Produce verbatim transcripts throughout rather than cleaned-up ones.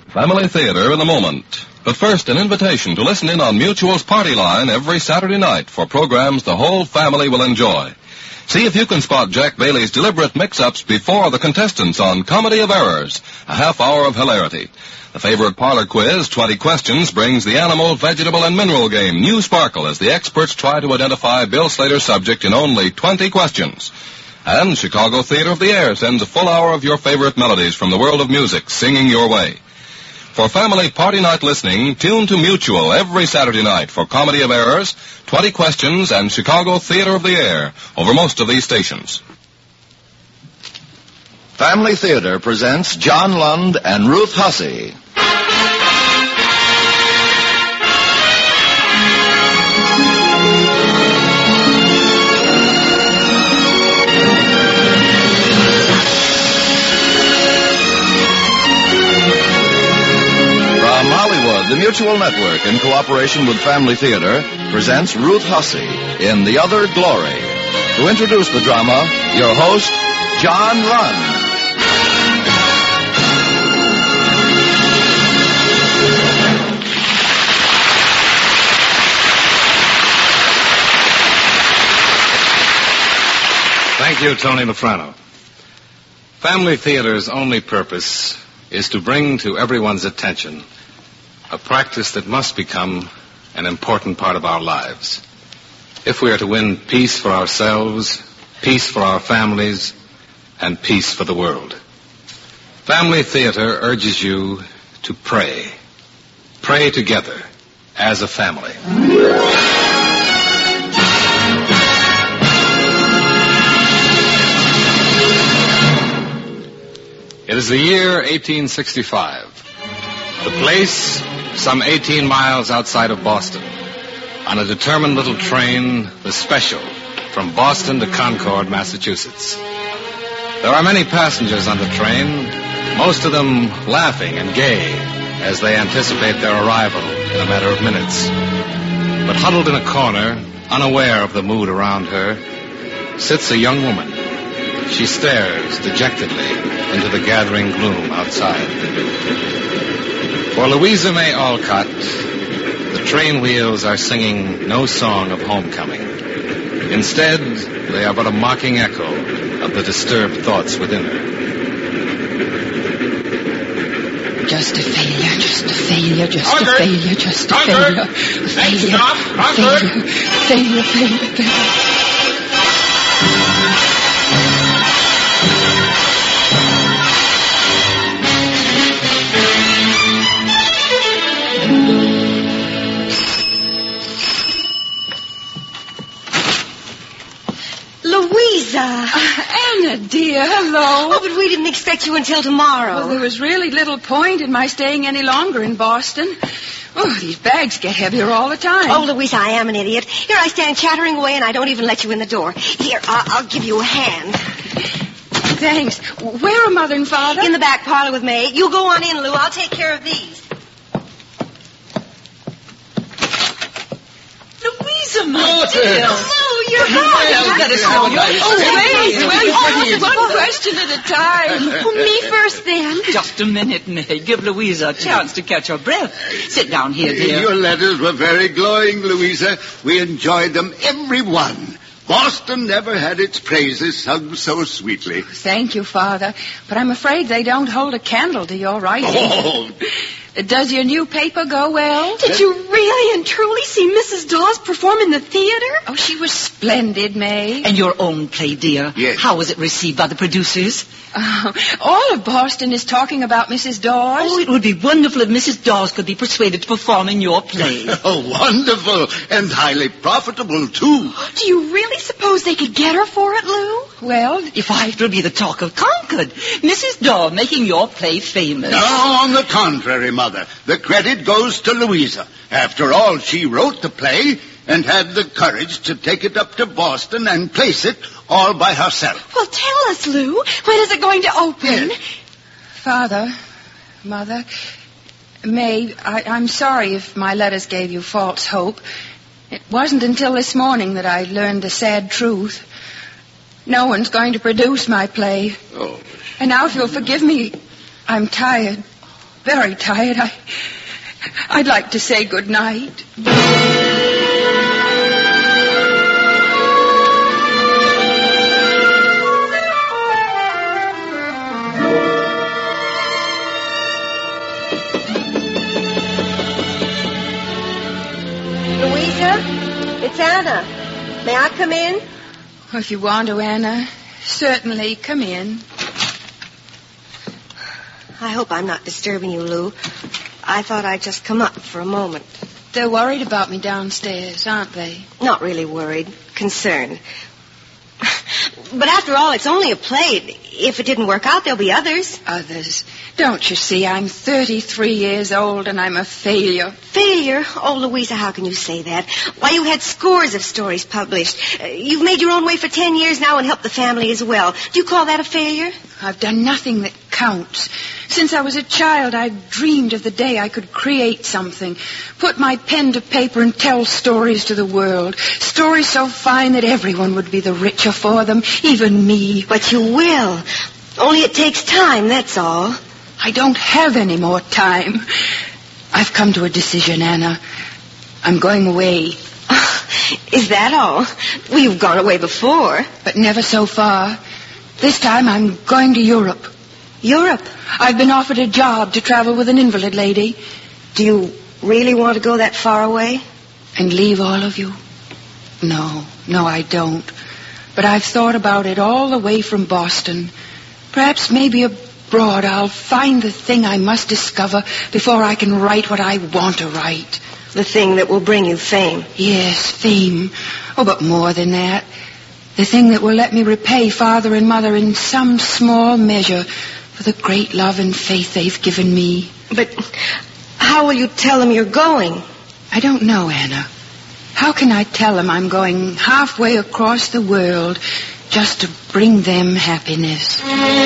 Family Theater in a moment. But first, an invitation to listen in on Mutual's Party Line every Saturday night for programs the whole family will enjoy. See if you can spot Jack Bailey's deliberate mix-ups before the contestants on Comedy of Errors, a half hour of hilarity. The favorite parlor quiz, twenty questions, brings the animal, vegetable, and mineral game, New Sparkle, as the experts try to identify Bill Slater's subject in only twenty questions. And Chicago Theater of the Air sends a full hour of your favorite melodies from the world of music, singing your way. For family party night listening, tune to Mutual every Saturday night for Comedy of Errors, twenty questions, and Chicago Theater of the Air over most of these stations. Family Theater presents John Lund and Ruth Hussey. The Mutual Network, in cooperation with Family Theater, presents Ruth Hussey in The Other Glory. To introduce the drama, your host, John Lund. Thank you, Tony Lafrano. Family Theater's only purpose is to bring to everyone's attention a practice that must become an important part of our lives. If we are to win peace for ourselves, peace for our families, and peace for the world. Family Theater urges you to pray. Pray together as a family. It is the year eighteen sixty-five. The place, some eighteen miles outside of Boston. On a determined little train, the Special, from Boston to Concord, Massachusetts. There are many passengers on the train, most of them laughing and gay as they anticipate their arrival in a matter of minutes. But huddled in a corner, unaware of the mood around her, sits a young woman. She stares dejectedly into the gathering gloom outside. For Louisa May Alcott, the train wheels are singing no song of homecoming. Instead, they are but a mocking echo of the disturbed thoughts within her. Just a failure, just a failure, just Concord. a failure, just a Concord. failure. A failure, Stop. Concord. failure, failure, failure, failure. Louisa! Uh, Anna, dear, hello. Oh, but we didn't expect you until tomorrow. Well, there was really little point in my staying any longer in Boston. Oh, these bags get heavier all the time. Oh, Louisa, I am an idiot. Here I stand chattering away, and I don't even let you in the door. Here, I'll, I'll give you a hand. Thanks. Where are Mother and Father? In the back parlor with May. You go on in, Lou. I'll take care of these. Louisa, my Mother. dear. Oh, you're Well, home. let us know your... Oh, wait. Well, one question at a time. Oh, me first, then. Just a minute, May. Give Louisa a chance to catch her breath. Sit down here, dear. Your letters were very glowing, Louisa. We enjoyed them, every one. Boston never had its praises sung so sweetly. Thank you, Father. But I'm afraid they don't hold a candle to your writing. Oh, Does your new paper go well? Did you really and truly see Missus Dawes perform in the theater? Oh, she was splendid, May. And your own play, dear. Yes. How was it received by the producers? Uh, all of Boston is talking about Missus Dawes. Oh, it would be wonderful if Missus Dawes could be persuaded to perform in your play. oh, wonderful and highly profitable, too. Do you really suppose they could get her for it, Lou? Well, If I will be the talk of Concord, Missus Dawes making your play famous. No, on the contrary, Mother. The credit goes to Louisa. After all, she wrote the play and had the courage to take it up to Boston and place it all by herself. Well, tell us, Lou. When is it going to open? Yes. Father, Mother, May, I, I'm sorry if my letters gave you false hope. It wasn't until this morning that I learned the sad truth. No one's going to produce my play. Oh. And now, if you'll forgive me, I'm tired. very tired. I, I'd like to say good night. Louisa, it's Anna. May I come in? If you want to, Anna, certainly come in. I hope I'm not disturbing you, Lou. I thought I'd just come up for a moment. They're worried about me downstairs, aren't they? Not really worried. Concerned. But after all, it's only a play. If it didn't work out, there'll be others. Others. Don't you see, I'm thirty-three years old and I'm a failure. Failure? Oh, Louisa, how can you say that? Why, you had scores of stories published. Uh, you've made your own way for ten years now and helped the family as well. Do you call that a failure? I've done nothing that counts. Since I was a child, I dreamed of the day I could create something, put my pen to paper and tell stories to the world. Stories so fine that everyone would be the richer for them, even me. But you will. Only it takes time, that's all. I don't have any more time. I've come to a decision, Anna. I'm going away. Is that all? Well, you've gone away before. But never so far. This time I'm going to Europe. Europe? I've been offered a job to travel with an invalid lady. Do you really want to go that far away? And leave all of you? No, no, I don't. But I've thought about it all the way from Boston. Perhaps maybe abroad I'll find the thing I must discover before I can write what I want to write. The thing that will bring you fame. Yes, fame. Oh, but more than that. The thing that will let me repay Father and Mother in some small measure for the great love and faith they've given me. But how will you tell them you're going? I don't know, Anna. How can I tell them I'm going halfway across the world just to bring them happiness?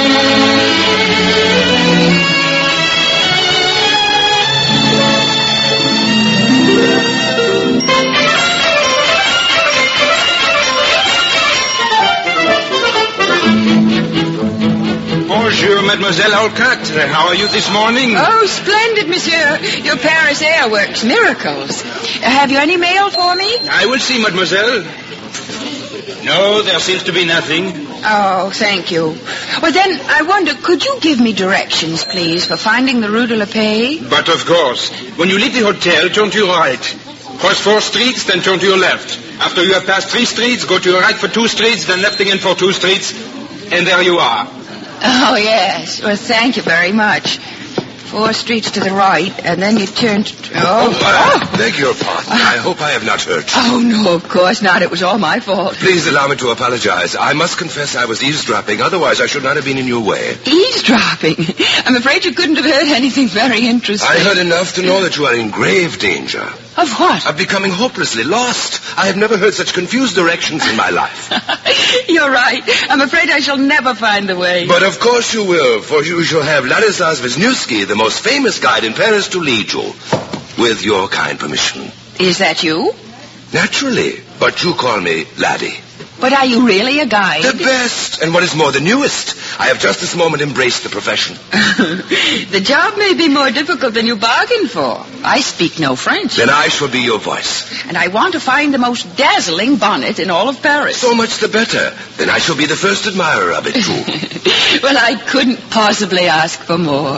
Bonjour, Mademoiselle Alcott. How are you this morning? Oh, splendid, monsieur. Your Paris air works miracles. Uh, have you any mail for me? I will see, Mademoiselle. No, there seems to be nothing. Oh, thank you. Well, then, I wonder, could you give me directions, please, for finding the Rue de la Paix? But of course. When you leave the hotel, turn to your right. Cross four streets, then turn to your left. After you have passed three streets, go to your right for two streets, then left again for two streets, and there you are. Oh, yes. Well, thank you very much. Four streets to the right, and then you turn to... Oh, oh, uh, oh. Beg your pardon. Uh, I hope I have not hurt you. Oh, no, of course not. It was all my fault. Please allow me to apologize. I must confess I was eavesdropping. Otherwise, I should not have been in your way. Eavesdropping? I'm afraid you couldn't have heard anything very interesting. I heard enough to know that you are in grave danger. Of what? Of becoming hopelessly lost. I have never heard such confused directions in my life. You're right. I'm afraid I shall never find the way. But of course you will, for you shall have Ladislas Wisniewski, the most famous guide in Paris, to lead you. With your kind permission. Is that you? Naturally. But you call me Laddie. But are you really a guide? The best, and what is more, the newest. I have just this moment embraced the profession. The job may be more difficult than you bargained for. I speak no French. Then I shall be your voice. And I want to find the most dazzling bonnet in all of Paris. So much the better. Then I shall be the first admirer of it, too. Well, I couldn't possibly ask for more.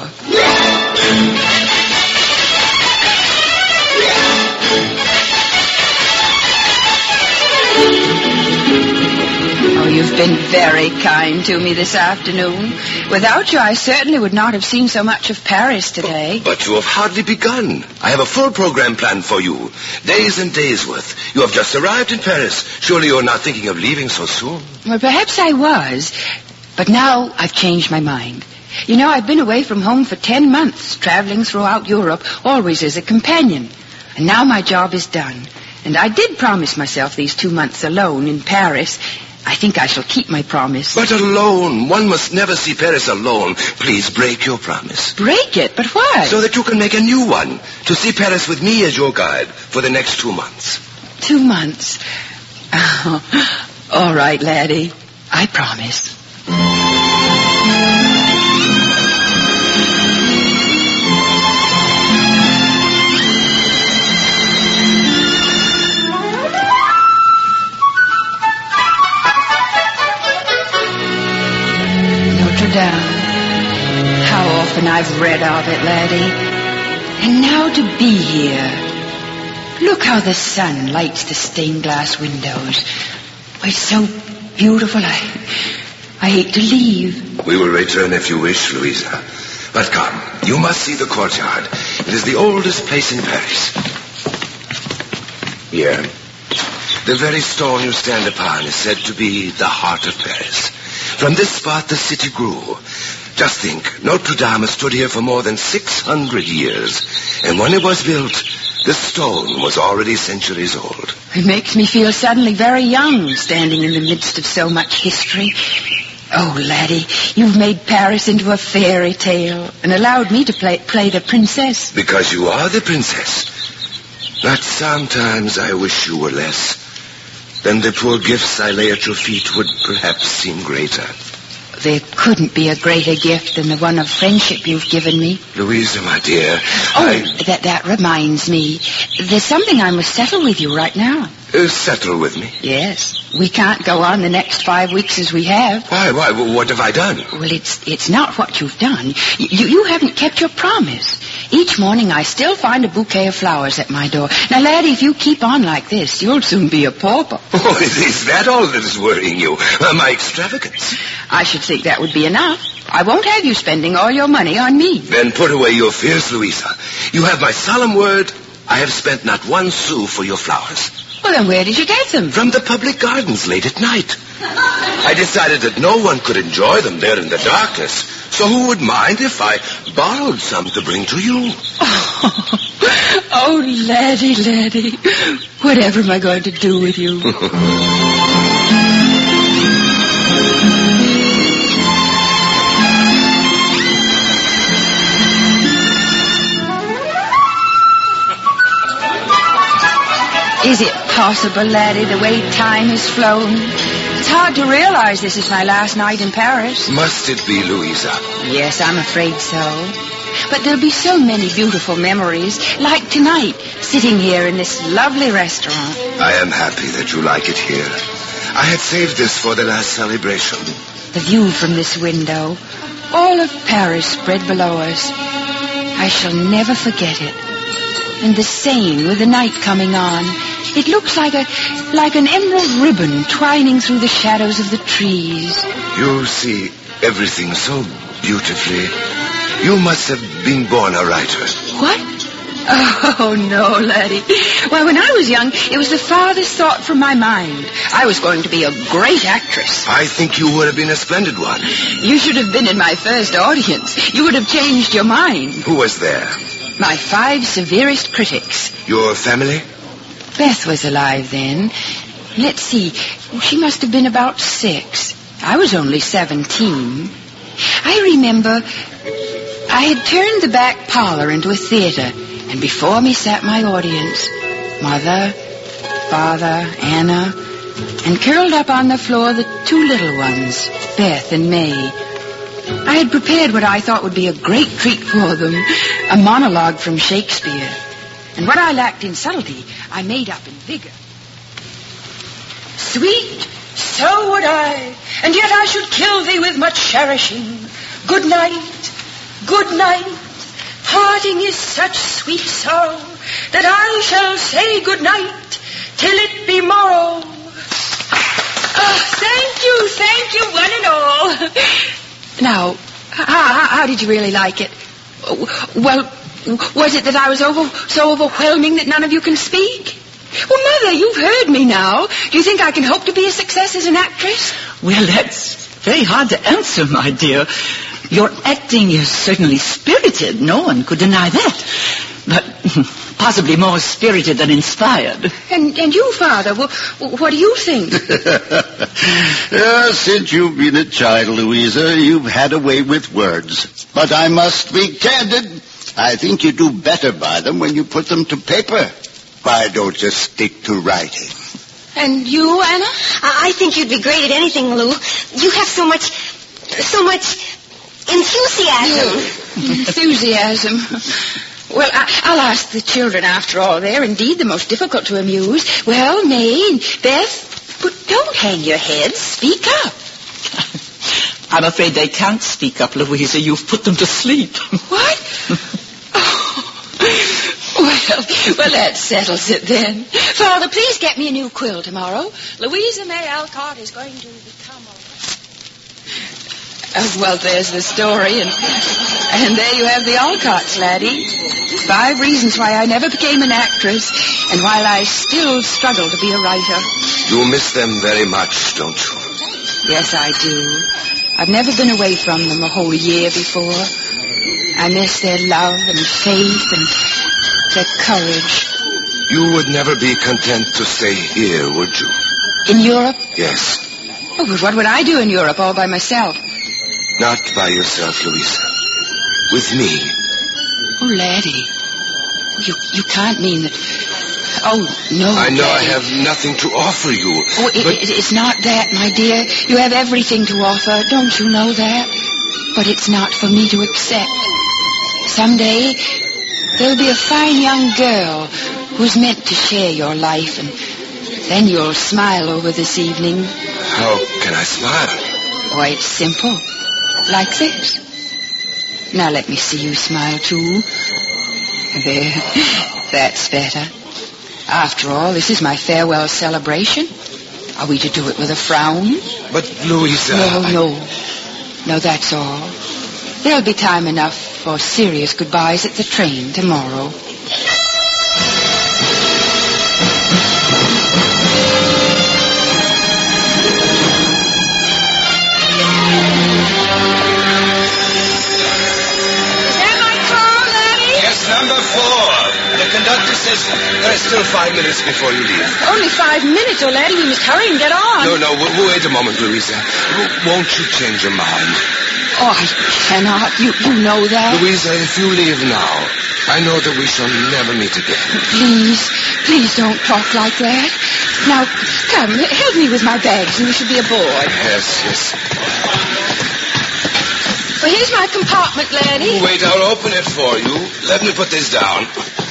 Oh, you've been very kind to me this afternoon. Without you, I certainly would not have seen so much of Paris today. But you have hardly begun. I have a full program planned for you. Days and days worth. You have just arrived in Paris. Surely you're not thinking of leaving so soon? Well, perhaps I was. But now I've changed my mind. You know, I've been away from home for ten months, traveling throughout Europe, always as a companion. And now my job is done. And I did promise myself these two months alone in Paris. I think I shall keep my promise. But alone. One must never see Paris alone. Please break your promise. Break it? But why? So that you can make a new one. To see Paris with me as your guide for the next two months. Two months? Oh, all right, laddie. I promise. read of it, laddie. And now to be here. Look how the sun lights the stained glass windows. It's so beautiful, I... I hate to leave. We will return if you wish, Louisa. But come, you must see the courtyard. It is the oldest place in Paris. Here. The very stone you stand upon is said to be the heart of Paris. From this spot the city grew. Just think, Notre Dame stood here for more than six hundred years. And when it was built, the stone was already centuries old. It makes me feel suddenly very young, standing in the midst of so much history. Oh, laddie, you've made Paris into a fairy tale and allowed me to play, play the princess. Because you are the princess. But sometimes I wish you were less. Then the poor gifts I lay at your feet would perhaps seem greater. There couldn't be a greater gift than the one of friendship you've given me. Louisa, my dear, Oh, I... that, that reminds me. There's something I must settle with you right now. Uh, settle with me? Yes. We can't go on the next five weeks as we have. Why, why, what have I done? Well, it's it's not what you've done. You, you haven't kept your promise. Each morning I still find a bouquet of flowers at my door. Now, laddie, if you keep on like this, you'll soon be a pauper. Oh, is that all that is worrying you? Uh, my extravagance? I should think that would be enough. I won't have you spending all your money on me. Then put away your fears, Louisa. You have my solemn word. I have spent not one sou for your flowers. Well, then where did you get them? From the public gardens late at night. I decided that no one could enjoy them there in the darkness. So who would mind if I borrowed some to bring to you? Oh, oh laddie, laddie. Whatever am I going to do with you? Is it possible, laddie, the way time has flown? It's hard to realize this is my last night in Paris. Must it be, Louisa? Yes, I'm afraid so. But there'll be so many beautiful memories, like tonight, sitting here in this lovely restaurant. I am happy that you like it here. I had saved this for the last celebration. The view from this window, all of Paris spread below us. I shall never forget it. And the Seine with the night coming on. It looks like a like an emerald ribbon twining through the shadows of the trees. You see everything so beautifully. You must have been born a writer. What? Oh, no, laddie. Well, when I was young, it was the farthest thought from my mind. I was going to be a great actress. I think you would have been a splendid one. You should have been in my first audience. You would have changed your mind. Who was there? My five severest critics. Your family? Beth was alive then. Let's see. She must have been about six. I was only seventeen. I remember I had turned the back parlor into a theater, and before me sat my audience. Mother, Father, Anna, and curled up on the floor the two little ones, Beth and May. I had prepared what I thought would be a great treat for them, a monologue from Shakespeare. And what I lacked in subtlety, I made up in vigor. Sweet, so would I, and yet I should kill thee with much cherishing. Good night, good night. Parting is such sweet sorrow that I shall say good night till it be morrow. Oh, thank you, thank you, one and all. Now, how, how did you really like it? Well, was it that I was over, so overwhelming that none of you can speak? Well, Mother, you've heard me now. Do you think I can hope to be a success as an actress? Well, that's very hard to answer, my dear. Your acting is certainly spirited. No one could deny that. But possibly more spirited than inspired. And and you, Father, well, what do you think? uh, since you've been a child, Louisa, you've had a way with words. But I must be candid. I think you do better by them when you put them to paper. Why don't you stick to writing? And you, Anna? I think you'd be great at anything, Lou. You have so much, so much enthusiasm. Enthusiasm. Well, I, I'll ask the children after all. They're indeed the most difficult to amuse. Well, May and Beth, but don't hang your heads. Speak up. I'm afraid they can't speak up, Louisa. You've put them to sleep. What? Well, well, that settles it then. Father, please get me a new quill tomorrow. Louisa May Alcott is going to become a... Oh, well, there's the story, and and there you have the Alcotts, laddie. Five reasons why I never became an actress, and while I still struggle to be a writer. You miss them very much, don't you? Yes, I do. I've never been away from them a whole year before. I miss their love and faith and their courage. You would never be content to stay here, would you? In Europe? Yes. Oh, but what would I do in Europe all by myself? Not by yourself, Louisa. With me. Oh, laddie. You you can't mean that... Oh, no, I know Daddy. I have nothing to offer you. Oh, it, but... it, it's not that, my dear. You have everything to offer. Don't you know that? But it's not for me to accept. Someday, there'll be a fine young girl who's meant to share your life, and then you'll smile over this evening. How can I smile? Why, it's simple. Like this. Now let me see you smile, too. There. That's better. After all, this is my farewell celebration. Are we to do it with a frown? But, Louisa... No, I... no. No, that's all. There'll be time enough for serious goodbyes at the train tomorrow. Number four. The conductor says there are still five minutes before you leave. Only five minutes, oh, laddie. We must hurry and get on. No, no, w- wait a moment, Louisa. W- won't you change your mind? Oh, I cannot. You you know that. Louisa, if you leave now, I know that we shall never meet again. Please, please don't talk like that. Now, come, help me with my bags and we should be aboard. Yes, yes. Well, here's my compartment, laddie. Wait, I'll open it for you. Let me put this down.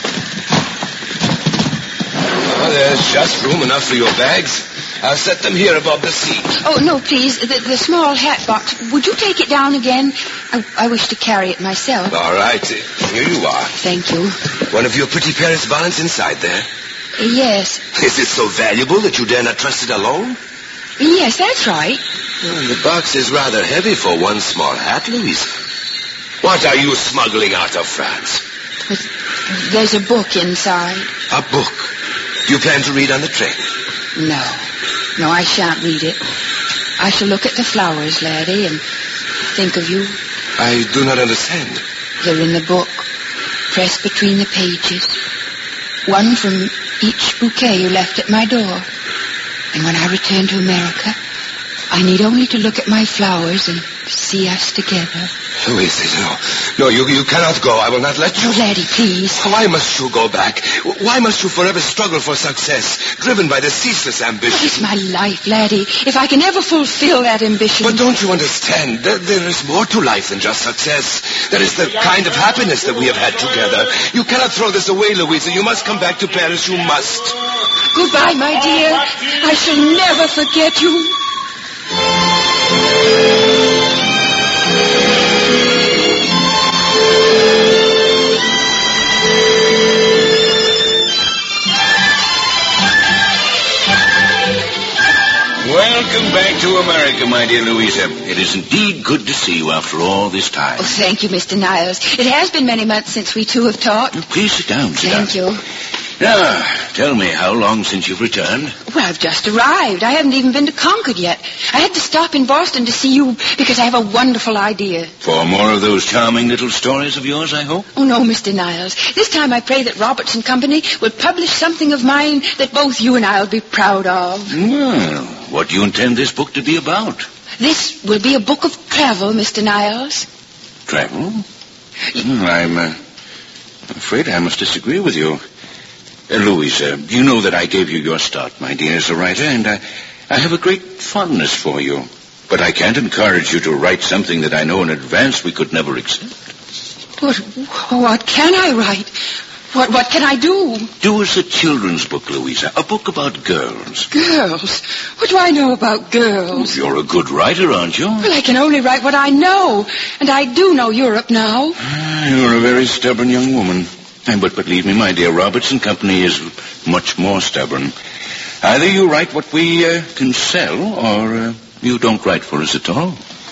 Oh, there's just room enough for your bags. I'll set them here above the seat. Oh, no, please. The, the small hat box. Would you take it down again? I, I wish to carry it myself. All right. Here you are. Thank you. One of your pretty Paris bonnets inside there? Yes. Is it so valuable that you dare not trust it alone? Yes, that's right. Well, the box is rather heavy for one small hat, Louisa. What are you smuggling out of France? But there's a book inside. A book? Do you plan to read on the train? No. No, I shan't read it. I shall look at the flowers, laddie, and think of you. I do not understand. They're in the book, pressed between the pages. One from each bouquet you left at my door. And when I return to America, I need only to look at my flowers and see us together. Louisa, no. No, you, you cannot go. I will not let you. Oh, laddie, please. Why must you go back? Why must you forever struggle for success, driven by the ceaseless ambition? Oh, it's my life, laddie. If I can ever fulfill that ambition... But don't you understand? There, there is more to life than just success. There is the kind of happiness that we have had together. You cannot throw this away, Louisa. You must come back to Paris. You must. Goodbye, my dear. I shall never forget you. Welcome back to America, my dear Louisa. It is indeed good to see you after all this time. Oh, thank you, Mister Niles. It has been many months since we two have talked. Please sit down, sit Thank down. you. Now, tell me, how long since you've returned? Well, I've just arrived. I haven't even been to Concord yet. I had to stop in Boston to see you because I have a wonderful idea. For more of those charming little stories of yours, I hope? Oh, no, Mister Niles. This time I pray that Roberts and Company will publish something of mine that both you and I will be proud of. Well, what do you intend this book to be about? This will be a book of travel, Mister Niles. Travel? Hmm, I'm uh, afraid I must disagree with you. Uh, Louisa, you know that I gave you your start, my dear, as a writer, and I, I have a great fondness for you. But I can't encourage you to write something that I know in advance we could never accept. What, what can I write? What, what can I do? Do us a children's book, Louisa. A book about girls. Girls? What do I know about girls? You're a good writer, aren't you? Well, I can only write what I know. And I do know Europe now. You're a very stubborn young woman. But believe me, my dear, Robertson Company is much more stubborn. Either you write what we uh, can sell, or uh, you don't write for us at all.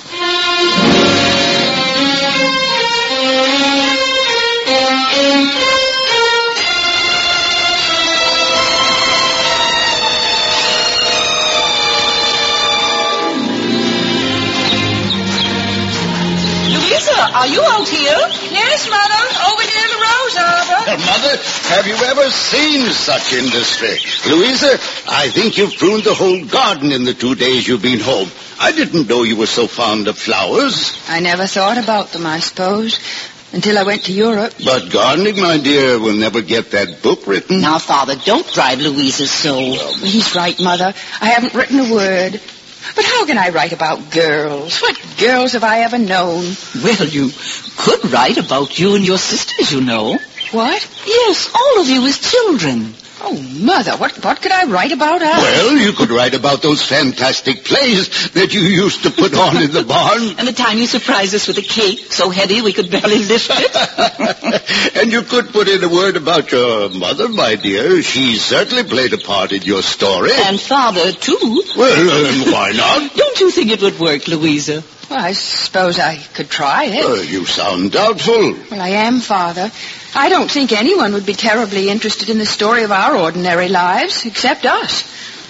Are you out here? Yes, Mother. Over near the Rose Arbor. Mother, have you ever seen such industry? Louisa, I think you've pruned the whole garden in the two days you've been home. I didn't know you were so fond of flowers. I never thought about them, I suppose, until I went to Europe. But gardening, my dear, will never get that book written. Now, Father, don't drive Louisa so. Well, he's right, Mother. I haven't written a word. But how can I write about girls? What girls have I ever known? Well, you could write about you and your sisters, you know. What? Yes, all of you as children. Oh, Mother, what, what could I write about us? Well, you could write about those fantastic plays that you used to put on in the barn. And the time you surprised us with a cake so heavy we could barely lift it. And you could put in a word about your mother, my dear. She certainly played a part in your story. And Father, too. Well, uh, why not? Don't you think it would work, Louisa? Well, I suppose I could try it. Uh, you sound doubtful. Well, I am, Father. I don't think anyone would be terribly interested in the story of our ordinary lives, except us.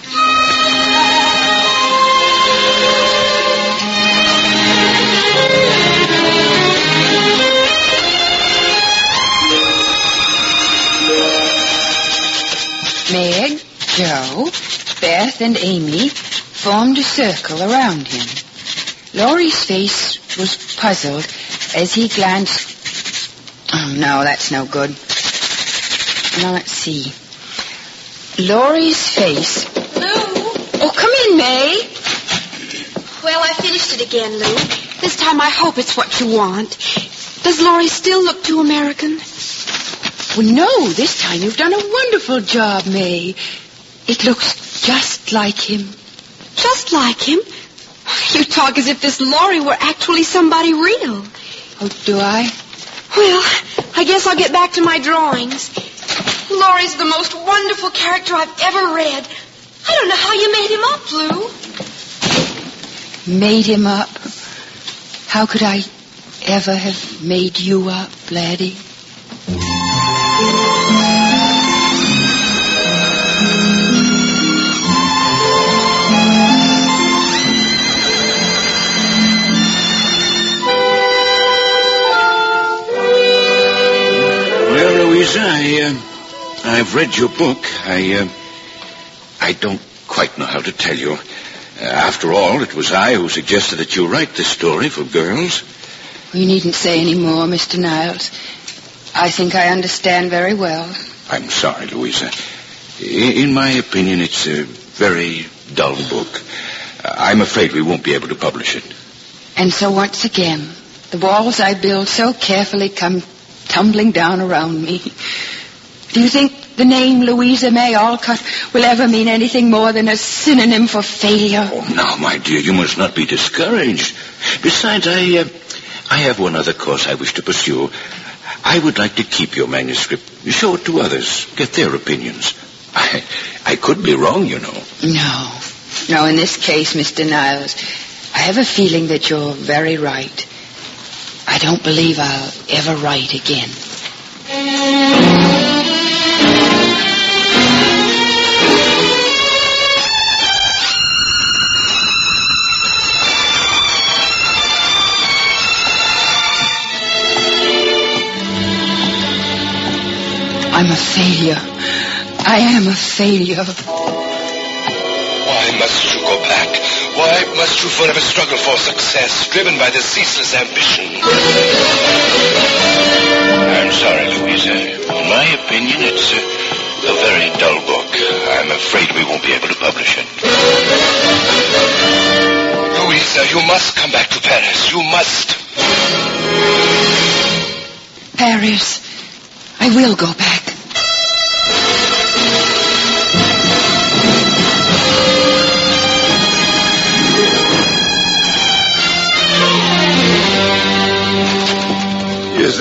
Meg, Joe, Beth, and Amy formed a circle around him. Laurie's face was puzzled as he glanced... Oh, no, that's no good. Now, let's see. Laurie's face... Lou? Oh, come in, May. Well, I finished it again, Lou. This time I hope it's what you want. Does Laurie still look too American? Well, no, this time you've done a wonderful job, May. It looks just like him. Just like him? You talk as if this Laurie were actually somebody real. Oh, do I? Well, I guess I'll get back to my drawings. Laurie's the most wonderful character I've ever read. I don't know how you made him up, Lou. Made him up? How could I ever have made you up, laddie? I, uh, I've read your book. I, uh, I don't quite know how to tell you. Uh, after all, it was I who suggested that you write this story for girls. You needn't say any more, Mister Niles. I think I understand very well. I'm sorry, Louisa. In, in my opinion, it's a very dull book. Uh, I'm afraid we won't be able to publish it. And so once again, the walls I build so carefully come tumbling down around me. Do you think the name Louisa May Alcott will ever mean anything more than a synonym for failure? Oh, now, my dear, you must not be discouraged. Besides, I, uh, I have one other course I wish to pursue. I would like to keep your manuscript, show it to others, get their opinions. I, I could be wrong, you know. No. No, in this case, Mister Niles, I have a feeling that you're very right. I don't believe I'll ever write again. I'm a failure. I am a failure. Why must you go back? Why must you forever struggle for success, driven by this ceaseless ambition? I'm sorry, Louisa. In my opinion, it's a, a very dull book. I'm afraid we won't be able to publish it. Louisa, you must come back to Paris. You must. Paris. I will go back.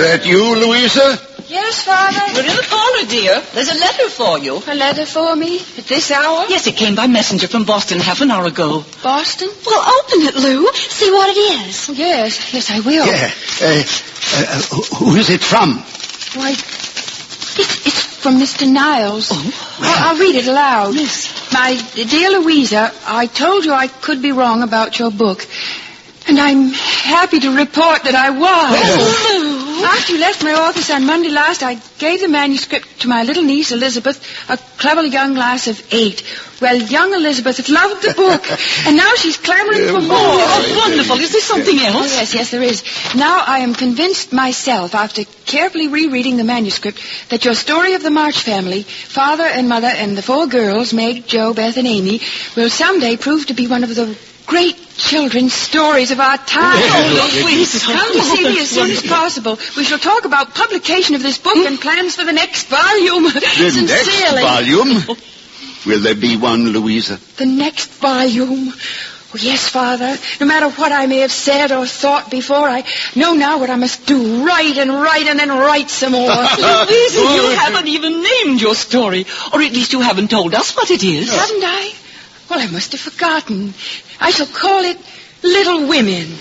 that you, Louisa? Yes, Father? We're in the parlor, dear. There's a letter for you. A letter for me at this hour? Yes, it came by messenger from Boston half an hour ago. Boston? Well, open it, Lou. See what it is. Yes, yes, I will. Yeah. Uh, uh, who- who is it from? Why, it's, it's from Mister Niles. Oh, I'll, I'll read it aloud. Yes. My dear Louisa, I told you I could be wrong about your book. And I'm happy to report that I was. Oh, Lou. After you left my office on Monday last, I gave the manuscript to my little niece, Elizabeth, a clever young lass of eight. Well, young Elizabeth loved the book, and now she's clamoring for more. Oh, wonderful. Is there something else? Oh, yes, yes, there is. Now I am convinced myself, after carefully rereading the manuscript, that your story of the March family, father and mother and the four girls, Meg, Jo, Beth, and Amy, will someday prove to be one of the great children's stories of our time. Oh, Louise. Come to see me as soon as possible. We shall talk about publication of this book and plans for the next volume. The Sincerely. next volume? Will there be one, Louisa? The next volume. Oh, yes, Father. No matter what I may have said or thought before, I know now what I must do. Write and write and then write some more. Louise, you haven't even named your story. Or at least you haven't told us what it is. Haven't I? Well, I must have forgotten. I shall call it Little Women.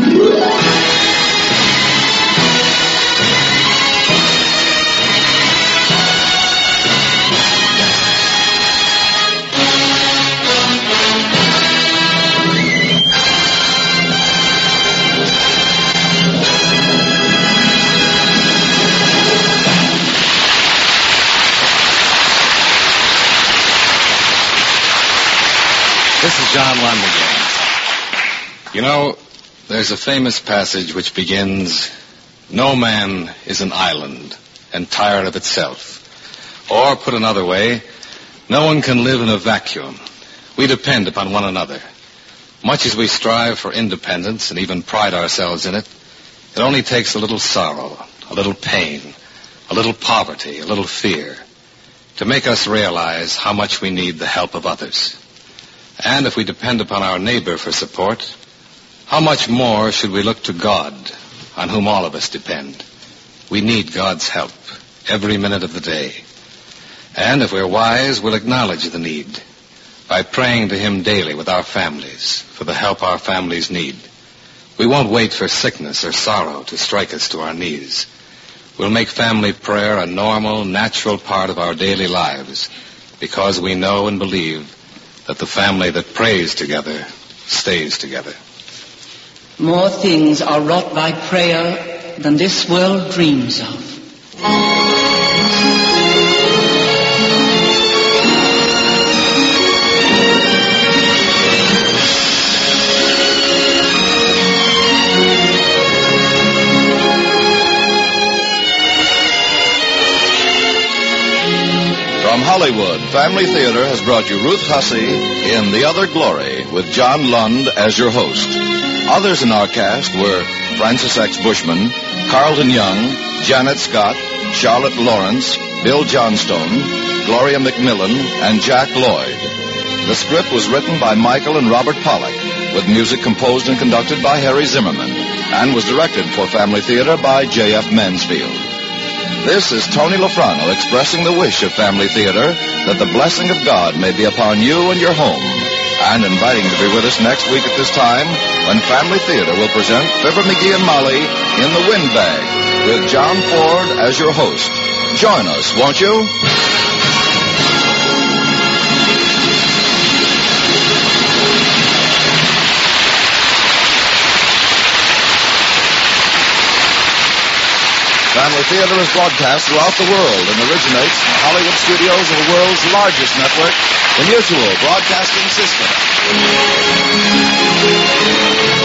This is John Lund again. You know, there's a famous passage which begins, "No man is an island, entire of itself." Or, put another way, no one can live in a vacuum. We depend upon one another. Much as we strive for independence and even pride ourselves in it, it only takes a little sorrow, a little pain, a little poverty, a little fear, to make us realize how much we need the help of others. And if we depend upon our neighbor for support, how much more should we look to God, on whom all of us depend? We need God's help every minute of the day. And if we're wise, we'll acknowledge the need by praying to Him daily with our families for the help our families need. We won't wait for sickness or sorrow to strike us to our knees. We'll make family prayer a normal, natural part of our daily lives because we know and believe that the family that prays together stays together. More things are wrought by prayer than this world dreams of. From Hollywood, Family Theater has brought you Ruth Hussey in The Other Glory with John Lund as your host. Others in our cast were Francis X. Bushman, Carlton Young, Janet Scott, Charlotte Lawrence, Bill Johnstone, Gloria McMillan, and Jack Lloyd. The script was written by Michael and Robert Pollack, with music composed and conducted by Harry Zimmerman, and was directed for Family Theater by J F Mansfield. This is Tony Lofrano expressing the wish of Family Theater that the blessing of God may be upon you and your home, and inviting you to be with us next week at this time when Family Theater will present Fibber McGee and Molly in The Windbag with John Ford as your host. Join us, won't you? Family Theater is broadcast throughout the world and originates in the Hollywood studios of the world's largest network, the Mutual Broadcasting System.